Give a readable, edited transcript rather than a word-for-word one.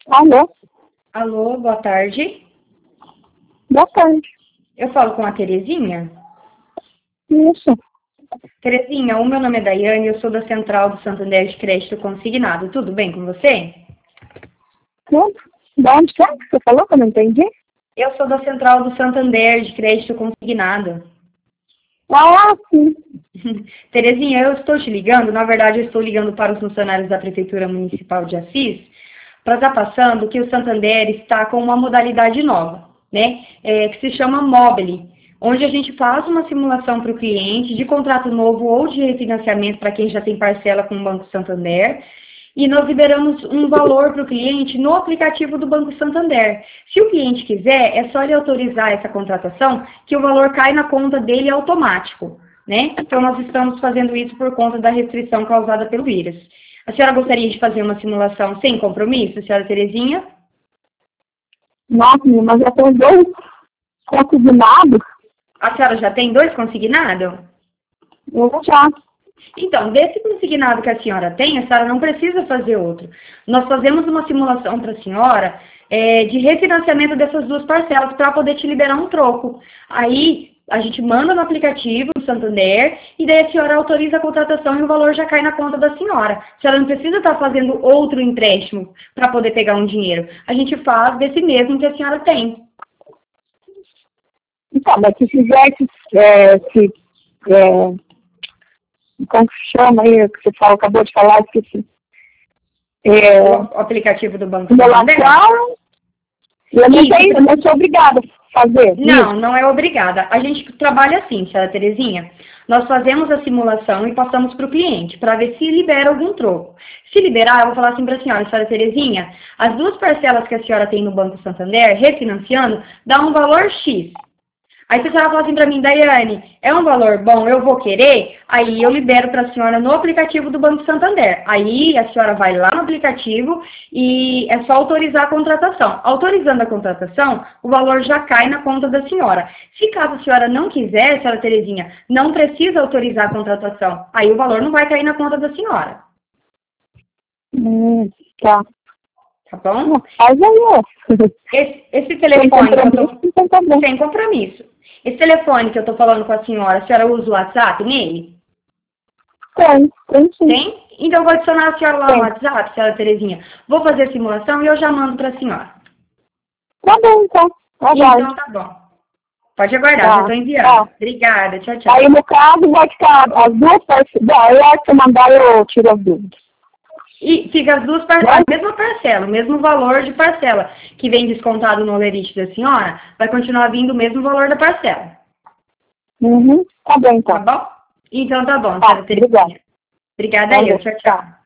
Alô? Alô, boa tarde. Boa tarde. Eu falo com a Terezinha. Isso. Terezinha, o meu nome é Daiane, eu sou da Central do Santander de Crédito Consignado. Tudo bem com você? Tudo? De onde que é que você falou que eu não entendi? Eu sou da Central do Santander de Crédito Consignado. Ah, sim. Terezinha, eu estou te ligando, na verdade eu estou ligando para os funcionários da Prefeitura Municipal de Assis, para estar passando que o Santander está com uma modalidade nova, né, que se chama Mobile, onde a gente faz uma simulação para o cliente de contrato novo ou de refinanciamento para quem já tem parcela com o Banco Santander, e nós liberamos um valor para o cliente no aplicativo do Banco Santander. Se o cliente quiser, é só ele autorizar essa contratação, que o valor cai na conta dele automático, né? Então, nós estamos fazendo isso por conta da restrição causada pelo vírus. A senhora gostaria de fazer uma simulação sem compromisso, senhora Terezinha? Nossa, mas já tem dois consignados? A senhora já tem 2 consignados? Eu já. Então, desse consignado que a senhora tem, a senhora não precisa fazer outro. Nós fazemos uma simulação para a senhora de refinanciamento dessas 2 parcelas para poder te liberar um troco. Aí, a gente manda no aplicativo do Santander e daí a senhora autoriza a contratação e o valor já cai na conta da senhora. A senhora não precisa estar fazendo outro empréstimo para poder pegar um dinheiro. A gente faz desse mesmo que a senhora tem. Então, mas se fizesse, como que chama aí, que você falou, acabou de falar, esqueci. O aplicativo do Banco Santander? Simulação, eu não sou obrigada a fazer. Não, não é obrigada. A gente trabalha assim, senhora Terezinha. Nós fazemos a simulação e passamos para o cliente, para ver se libera algum troco. Se liberar, eu vou falar assim para a senhora Terezinha, as 2 parcelas que a senhora tem no Banco Santander, refinanciando, dá um valor X. Aí se a senhora fala assim para mim, Daiane, é um valor bom, eu vou querer, aí eu libero para a senhora no aplicativo do Banco Santander. Aí a senhora vai lá no aplicativo e é só autorizar a contratação. Autorizando a contratação, o valor já cai na conta da senhora. Se caso a senhora não quiser, senhora Terezinha, não precisa autorizar a contratação. Aí o valor não vai cair na conta da senhora. Tá. Tá bom? Faz aí, Esse telefone que eu tô... Sem compromisso. Esse telefone que eu tô falando com a senhora usa o WhatsApp nele? Tem sim. Tem? Então eu vou adicionar a senhora lá no WhatsApp, senhora Terezinha. Vou fazer a simulação e eu já mando pra senhora. Tá bom, então. Então tá bom. Pode aguardar, já tô enviando. Tá. Obrigada, tchau, tchau. Aí no caso vai ficar as 2 parcelas. Aí a hora que eu mandar eu tiro as dúvidas. E fica as 2 parcelas, a mesma parcela, o mesmo valor de parcela que vem descontado no holerite da senhora, vai continuar vindo o mesmo valor da parcela. Tá bom, então. Tá bom? Então tá bom, Tá, senhora Terezinha. Obrigada aí, tchau, tchau.